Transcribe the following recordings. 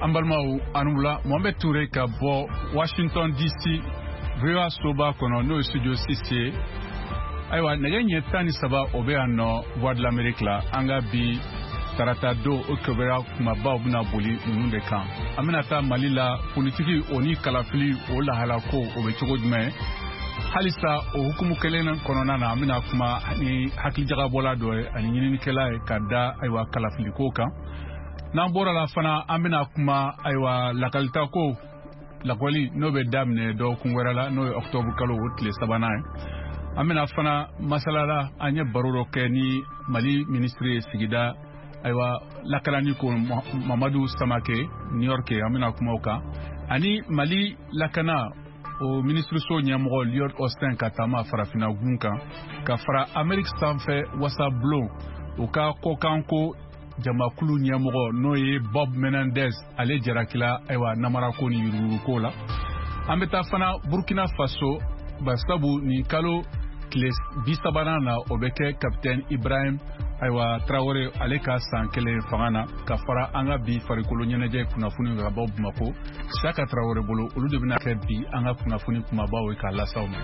Ambalmao Anoula Mohamed Touré ka bo Washington DC VOA Soba kono no studio 6 aywa nege tani saba obe anno Voix de l'Amérique la anga bi tarata do okobera kuma ba obuna boli nunde kan amina ta malila politiki oni kalafili o la halako obe chogo dme halisa o hukumu kelena konona na amina kuma ni hakli jaga bola do ani nyini kela kada aywa kalafili ko kan na bora la fana amina kuma aywa lakalita ko lakwali no be damne do kungwerala no octobre kalo wotle sabana amina fana masalala anya baroro ke ni Mali ministre sigida aywa lakalani ko Mamadou Samake New York amina kuma oka ani Mali lakana o ministre so nyamro Lloyd Austin katama farafina gunka ka fara Amerique sanfe wasa blo oka kokanko jamakulu nyamro noye Bob Menendez ale jarakila aywa namara ko ni yuru ko la ambeta fana Burkina Faso basabu ni kalo kles bisabana na obeke capitaine Ibrahim aywa Traoré aleka sankele fangana ka fara anga bi farikolo nyeneje kunafuni ga Bob Mako Saka Traoré bolo olu de bina ke bi anga kunafuni kuma bawo ka lasawme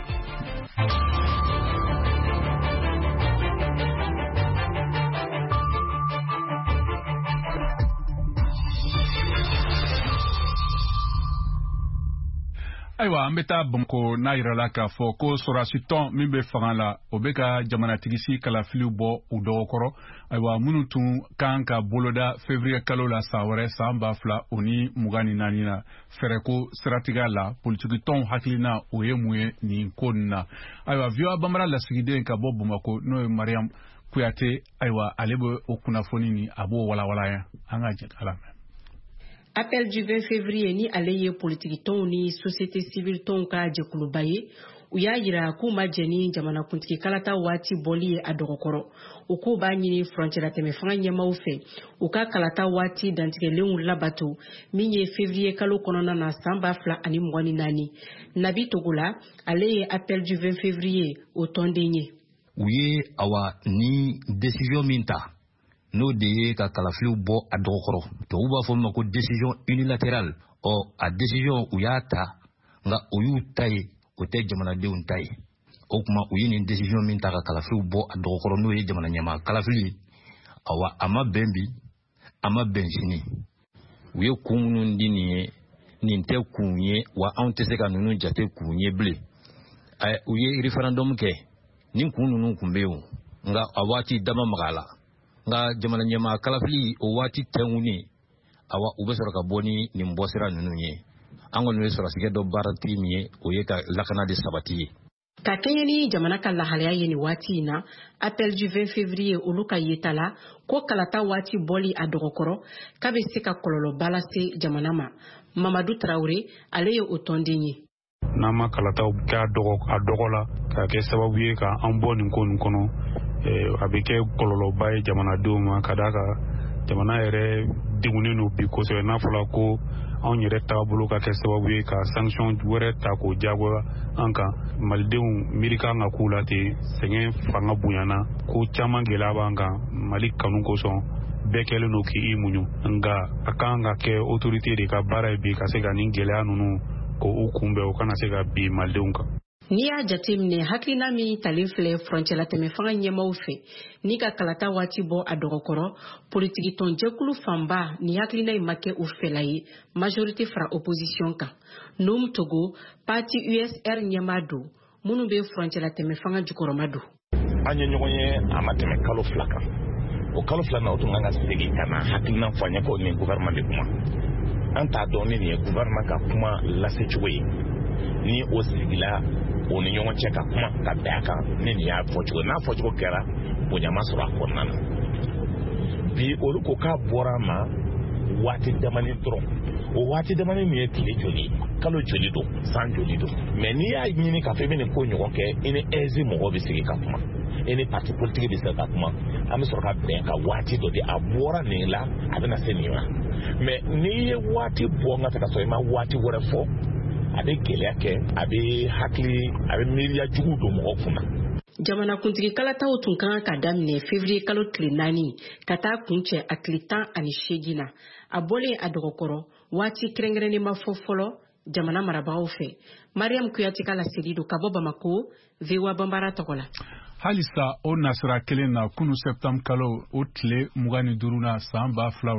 aywa ambeta bonko na irala ka fo ko sorasiton mimbe fangala obeka jamana tigisi kala filibo udokoro aywa munutun kanka boloda février kalola sawre samba fla oni mugani nanina fereko stratiga la politiki ton haklina oyemuye ni konna aywa vio bamara la sigide ka bobo mako no Mariam Kuyate aywa alebo okunafoni ni abo wala ya anga jekala. Appel du 20 février ni aleye politique ton ni société civile ton ka jekulu baye uya yira ku majeni jamana kuntiki kalata wati boli adokoro uko ba nyini frontière teme fanga nyama ufe uka kalata wati dantige leun labato minye février kalo konona na samba fla ani mwani nani nabi togula aleye appel du 20 février au tondenye uye awa ni décision minta no de ka kalafliu bo adokoro to uba fo mako décision unilatérale o a décision uyata nga uyu tay o te jamana de un tay o kuma uyini décision min ta ka kalafliu bo adokoro no ye jamana nyama kalafli awa ama bembi ama benjini uye kunun dini ni te kunye wa ante se ka nunu jate kunye ble uye referendum ke ni kununu kumbeo nga awati dama magala nga jamana nyama kalafili o wati tenguni awa ubesoro ka boni ni mbosira nununye ango nwe soro sige do barati miye o yeka lakana de sabati ka kenyani jamana kala halaya yeni wati na appel du 20 février uluka yetala ko kalata wati boli adokoro kabe seka kololo balase jamana ma Mamadou Traoré aleye otondenye nama kalata ka adogola ka ke sababu ye ka amboni kono abike kololo baye jamana doma kadaka jamana yere digunenu bi ko se na fula ko on yere tabulu ka ke sababu ye ka sanction wore ta ko jago anka maldenw mirika nga kula te sengen fanga bunyana ko chama gela banga malik kanu ko son bekele no ki imunyu nga akanga ke autorité de ka bara bi ka se ga ningela nunu ko ukumbe o kana se ga bi maldenw ka ni ya jatemne haklina mi talifle frontière teme fanga nyema ufe ni ka kalata wati bo adokoro politique ton jekulu famba ni haklina imake ufelayi majorité fra opposition ka num Togo parti USR nyamado munu be frontière teme fanga jukoro madu anya nyogonye amateme kalo flaka o kalo flana otunganga segi kana haklina fanya ko ni gouvernement de kuma anta doni ni gouvernement ka kuma la sechuwe ni osigila oni nyongo cheka kuma ka baka ni ya fochugo na fochugo kera bonyama sura konana bi oluko ka borama wati damani tro o wati damani ni etile joli kalo joli do san joli do mais ni ya nyini ka febe ni ko nyongo ke ini ezi mo bisigi ka kuma ini parti politique bisigi ka kuma ami sura ka beka wati do di abora ni la abena seniwa mais ni wati bonga ta so ma wati wore fo abe keleke abe hakli abe miria jugu do mo ofuna jamana kuntigi kalata utunkan ka damne février kalo tlinani kata kunche atlitan ani shegina abole adokoro waati kɛrɛnkɛrɛnnen ma fɔ fɔlɔ jamana marabagaw fɛ. Mariam Kuyate ka laseli do ka bɔ Bamako, VOA Bambara tɔgɔ la. Halisa o nasira kelen na kunu septembre kalo o tile 25 na san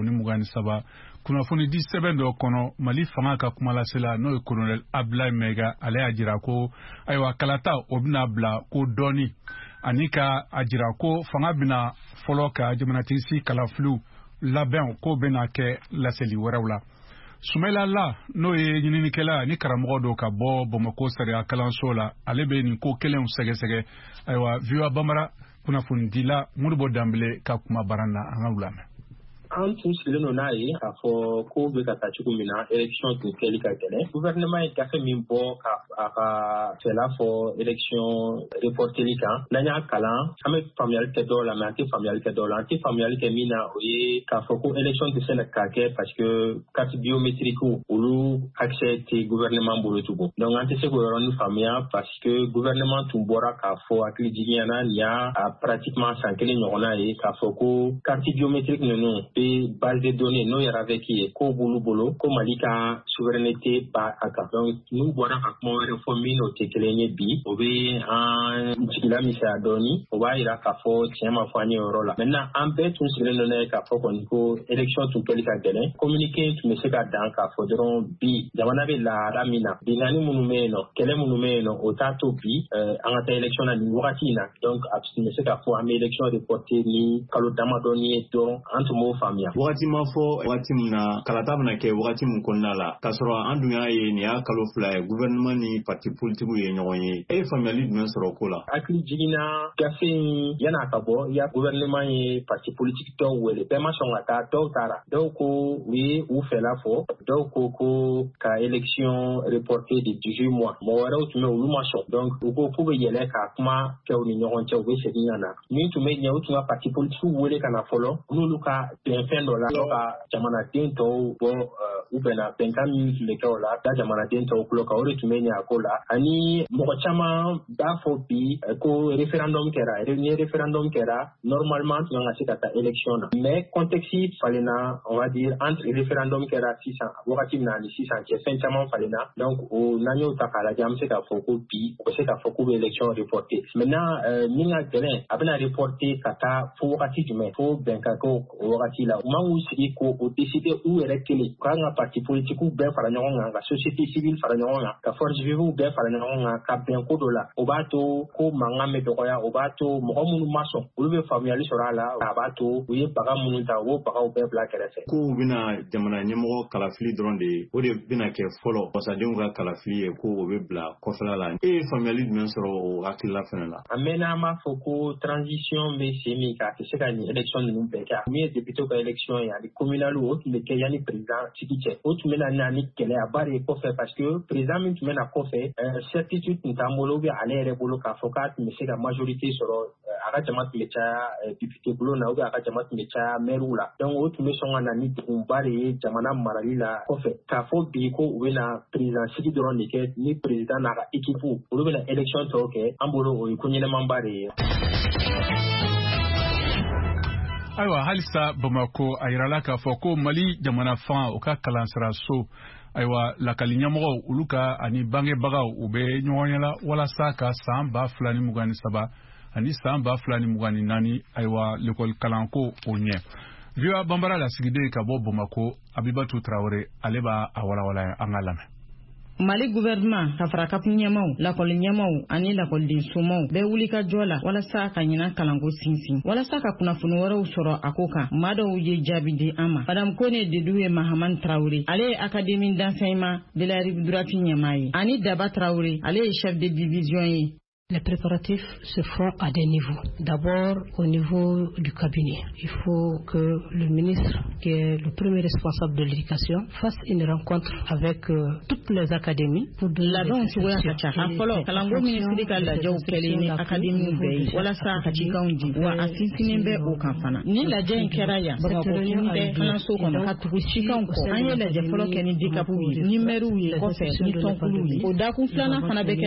2023 kunnafoni di sɛbɛn dɔ kɔnɔ Mali fanga ka kumalasela n'o ye Colonel Abdoulaye Maiga ale y'a jira ko ayiwa kalata o bɛna bila ko dɔɔni ani ka a jira ko fanga bɛna fɔlɔ ka jamanatigi kalafiliw labɛn ko bɛna kɛ laseli wɛrɛw la. Sumaila La n'o ye ɲininikɛla ni karamɔgɔ dɔ ka bɔ Bamako sariya kalanso la ale bɛ nin ko kelenw sɛgɛsɛgɛ ayiwa VOA Bambara kunnafonidila Modibo Dambele ka kuma baran na an ka lamɛn. An tun sigilen don n'a ye k'a fɔ ko bɛ ka taa cogo min na élection tun kɛli ka gɛlɛn. Gouvernement ye gafe min bɔ a ka fɛla fɔ élection reporteli kan n'an y'a kalan an bɛ faamuyali kɛ dɔw la mais an tɛ faamuyali kɛ dɔw la. An tɛ faamuyali kɛ min na o ye k'a fɔ ko élection tɛ se ka kɛ parce que carte biométrique olu accès tɛ gouvernement bolo tugun. Donc an tɛ se k'o yɔrɔnin faamuya parce que gouvernement tun bɔra k'a fɔ hakili jiginyana nin y'a pratiquement san kelen ɲɔgɔnna ye k'a fɔ ko carte biométrique ninnu base de données n'o yɛrɛ avec ye ko b'olu bolo ko Mali ka souveraineté ba a kan. Donc n'u bɔra ka kuma wɛrɛ fɔ min n'o tɛ kelen ye bi o bɛ an jigila misɛnya dɔɔni o b'a yira k'a fɔ tiɲɛ ma fɔ an ye yɔrɔ la. Maintenant an bɛɛ tun sigilen don n'a ye k'a fɔ kɔni ko élection tun kɛli ka gɛlɛn. Communiqué tun bɛ se ka dan k'a fɔ dɔrɔn bi jamana bɛ lahala min na binganni minnu bɛ yen nɔ kɛlɛ minnu bɛ yen nɔ o t'a to bi an ka taa élection na nin wagati in na. Donc a tun bɛ se k'a fɔ an bɛ élection reporté ni kalo damadɔni ye dɔrɔn an tun b'o faamuya. Wagati ma fɔ wagati min na kalata bɛna kɛ wagati min kɔnɔna la k'a sɔrɔ an dun y'a ye nin y'a kalo 2 ye gouvernement ni parti politiques ye ɲɔgɔn ye. E ye faamuyali jumɛn sɔrɔ ko la? Hakili jiginna gafe in yan'a ka bɔ i y'a gouvernement ye parti politique dɔw wele bɛɛ ma sɔn ka taa dɔw taara dɔw ko u ye u fɛla fɔ dɔw ko ka élection reportée de 18 mois mɔgɔ wɛrɛw tun bɛ olu ma sɔn donc u ko k'u bɛ yɛlɛ ka kuma kɛ u ni ɲɔgɔn cɛ u bɛ segin ka na min tun bɛ ɲɛ u tun ka parti politique wele ka na fɔlɔ n'olu ka bɛnfɛn dɔ la ka jamanaden tɔw bɔ u bɛnna bɛnkan min tun bɛ kɛ o la da jamanaden tɔw tulo kan o de tun bɛ ɲɛ a ko la ani mɔgɔ caman b'a fɔ bi ko référendum kɛra ni référendum kɛra normalement tun kan ka se ka taa élection na mais contexte falenna on va dire entre référendum kɛra sisan wagati min na ani sisan cɛ fɛn caman falenna donc o n'an y'o ta k'a lajɛ an bɛ se k'a fɔ ko bi u bɛ se k'a fɔ k'u bɛ élection reporté maintenant min ka gɛlɛn a bɛna reporté ka taa fo wagati jumɛn fo bɛnkan kɛ o wagati la u man k'u sigi ko o décider u yɛrɛ kelen u kan ka parti politique bɛɛ fara ɲɔgɔn kan ka société civile fara ɲɔgɔn kan ka force vive bɛɛ fara ɲɔgɔn kan ka bɛn ko dɔ la o b'a to ko mankan bɛ dɔgɔya o b'a to mɔgɔ minnu ma sɔn olu bɛ faamuyali sɔrɔ a la a b'a to u ye baga minnu ta u b'o bagaw bɛɛ bila kɛrɛfɛ. Ko u bɛna jamana ɲɛmɔgɔ kalafili dɔrɔn de ye o de bɛna kɛ fɔlɔ wasadenw ka kalafili ye ko o bɛ bila kɔfɛla la e ye faamuyali jumɛn sɔrɔ o hakilila fana la? A mɛnna an b'a fɔ ko transition bɛ sen min k'a tɛ se ka nin élection ninnu bɛɛ kɛ min ye député ka élection ye ani communal o tun bɛ kɛ yanni président sigi cɛ o tun bɛ na ni gɛlɛyaba de ye kɔfɛ parce que président min tun bɛ na kɔfɛ certitude tun t'an bolo ou bien ale yɛrɛ bolo k'a fɔ k'a tun bɛ se ka majorité sɔrɔ a ka jama tun bɛ caya député bulon na ou bien a ka jama tun bɛ caya maire la donc o tun bɛ sɔn ka na ni degunba de ye jamana marali la kɔfɛ k'a fɔ bi ko u bɛ na président sigi dɔrɔn de kɛ ni président n'a ka équipe olu bɛ na élection tɔw kɛ an bolo o ye ko ɲɛnɛmanba de ye. Ayiwa halisa Bamako a yirala k'a fɔ ko Mali jamana fan o ka kalansiraso ayiwa lakali ɲɛmɔgɔw olu ka ani bangebagaw u bɛ ɲɔgɔn ɲɛla walasa ka san 2023 ani san 2024 ayiwa l'école kalanko o ɲɛ. VOA Bambara lasigiden ka bɔ Bamako Abibatu Traoré ale b'a a walawala an ka lamɛn. Mali gouvernement ka fara kap ɲɛmaw lakɔli ɲɛmaw ani lakɔliden somaw bɛɛ wuli ka jɔ la walasa ka ɲina kalanko sinsin walasa ka kunnafoni wɛrɛw sɔrɔ a ko kan maa dɔw ye jaabi di an ma Madame Kone Dedou ye Mahamane Traoré ale ye académie d'enseignement de la rive droite ɲɛmaa ye ani Daba Traoré ale ye chef de division ye. Les préparatifs se font à des niveaux. D'abord, au niveau du cabinet. Il faut que le ministre, qui est le premier responsable de l'éducation, fasse une rencontre avec toutes les académies pour donner des instructions. Kalango ministre ka lajɛw kɛlen ni académie bɛɛ ye walasa cikanw di wa a sinsinnen bɛ o kan fana. Ni lajɛ in kɛra yan Bamakɔ bɛ kalanso kɔnɔ ka tugu cikanw kɔ. An ye lajɛ fɔlɔ kɛ ni DCAP ye ni maires ye kɔfɛ ni tɔnkuluw ye. O dakun filanan fana bɛ kɛ